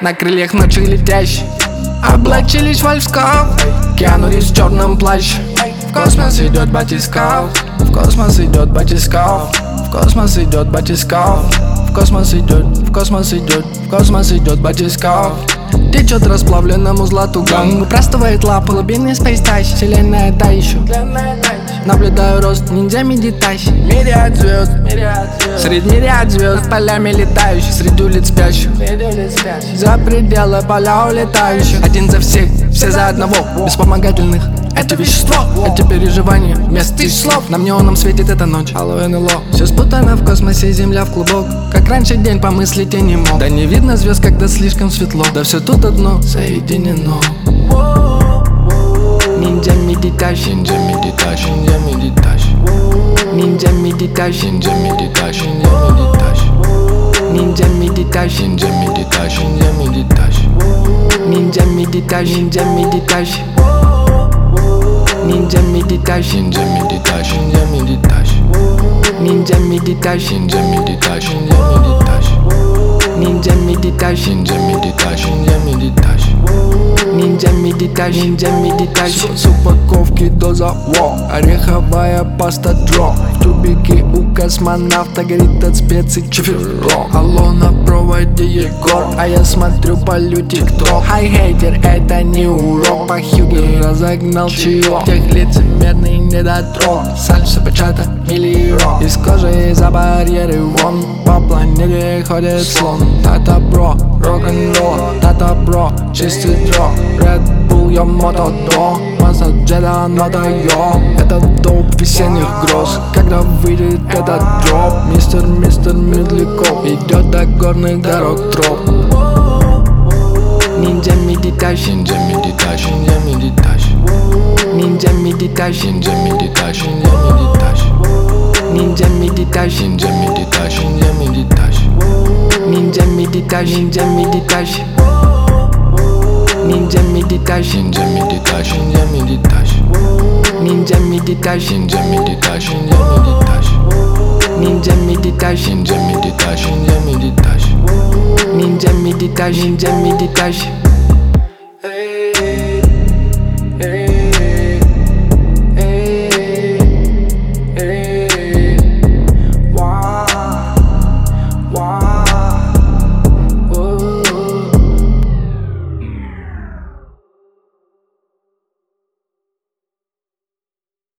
на крыльях ночи летящий. Облачились в войска, Киану Ривз в черном плаще. В космос идет батискаф, в космос идет батискаф, в космос идет батискаф, в космос идет, в космос идет, в космос идет батискаф. Течет расплавленному злату ганг, простывает лапы глубины спейстащ. Вселенная та еще, наблюдаю рост ниндзя медитащ. Мириад звезд, среди мириад звезд, полями летающих, среди улиц спящих, за пределы поля улетающих. Один за всех, все за одного, без вспомогательных. Это вещество, эти переживания, вместо тысяч слов. На неоном светит эта ночь, алло НЛО. Все спутано в космосе, земля в клубок. Как раньше день помыслить я не мог. Да не видно звезд, когда слишком светло. Да все тут одно соединено. Ниндзя медитащ, ниндзя медитащ, ниндзя медитащ. Ниндзя медитащ, ниндзя медитащ, ниндзя медитащ. Ниндзя медитащ, ниндзя медитащ, ниндзя медитащ. Ниндзя медитащ, ниндзя медитащ. Ниндзя медитащ, ниндзя медитащ, ниндзя медитащ. Ниндзя медитащ, ниндзя медитащ. Ниндзя медитащ, ниндзя медитащ, ниндзя медитащ. Ниндзя медитащ, ниндзя медитащ. С упаковки доза, ореховая паста дро. В тубике у космонавта горит от специй чиферок. Алло, на проводе Егор, а я смотрю полю тик-ток. Хай, хейтер, это не урок. По Хьюге разогнал чаек. Тех лицемерный недотрог. Сальса, бачата, миллион. Из кожи за барьеры вон. По планете ходит слон. Тата бро, рок-н-ролл. Тата бро, чистый дро. Red Bull, я мотодо. Масса джеда, но даё. Это доп весенних гроз. Когда выйдет этот дроп, мистер Медляков идет до горных дорог троп. Ниндзя медитащ, ниндзя медитащ, ниндзя медитащ. Ниндзя медитащ, ниндзя медитащ, ниндзя медитащ. Ниндзя медитащ, ниндзя медитащ, ниндзя медитащ. Ниндзя медитащ, ниндзя медитащ. Ниндзя медитащ, ниндзя медитащ, ниндзя медитащ. Ниндзя медитащ, ниндзя медитащ. Ниндзя медитащ, ниндзя медитащ, ниндзя медитащ. Ниндзя медитащ, ниндзя медитащ.